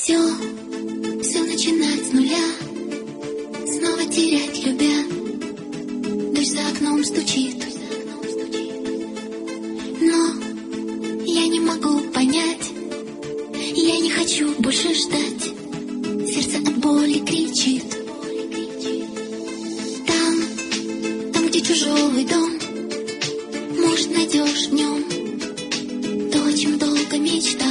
Все начинать с нуля, снова терять любя. Дождь за окном стучит, но я не могу понять, я не хочу больше ждать. Сердце от боли кричит. Там, где чужой дом, может, найдешь в нем то, о чем долго мечтал.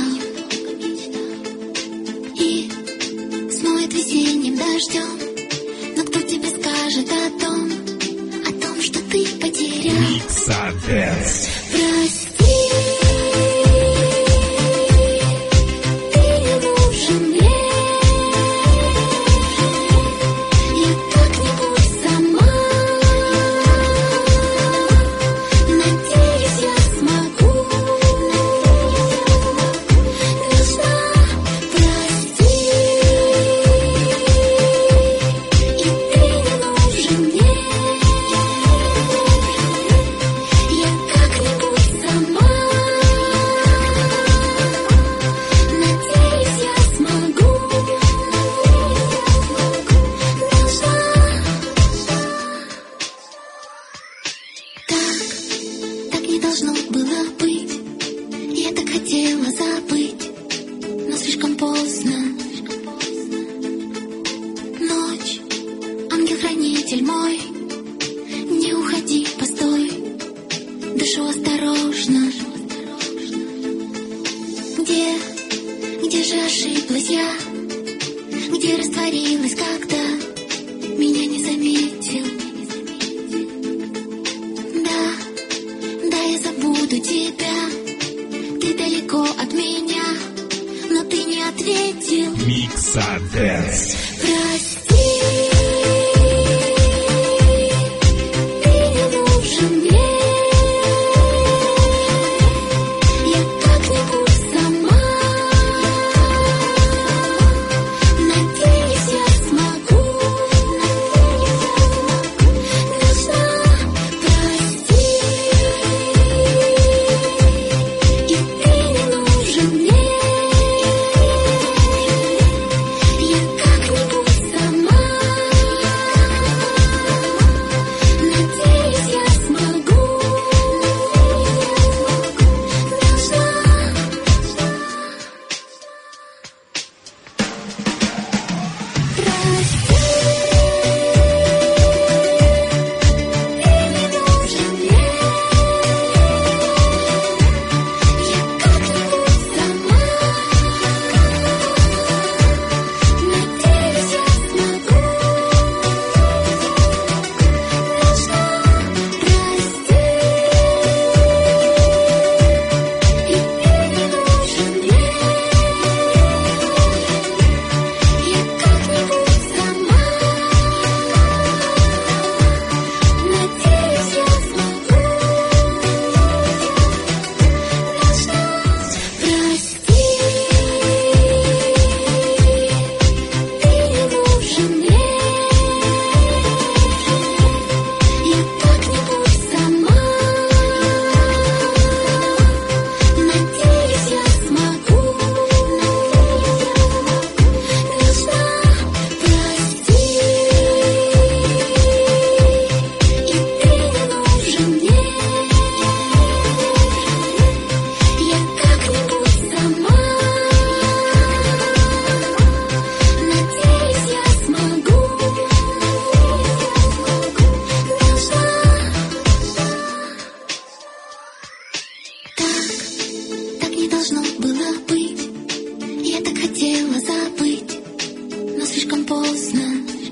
И смоет весенним дождем. Но кто тебе скажет о том, что ты потерял? Миксаденс. Прости. Должно было быть, я так хотела забыть, но слишком поздно. Ночь, ангел-хранитель мой, не уходи, постой, дышу осторожно. Где же ошиблась я, где растворилась, когда меня не заметил? Я забуду тебя, ты далеко от меня, но ты не ответил. Миксаденс. Прости. Должно было быть, я так хотела забыть, но слишком поздно.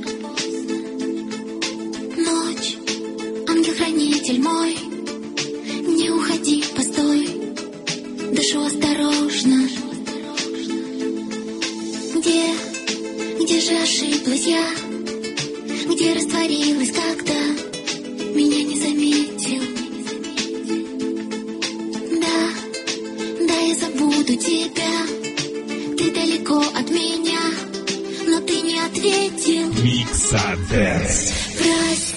Ночь, ангел-хранитель мой, не уходи, постой, дышу осторожно. Где же ошиблась я, где растворилась, когда меня не заметил? Я забуду тебя, ты далеко от меня, но ты не ответил. Миксаденс. Прости.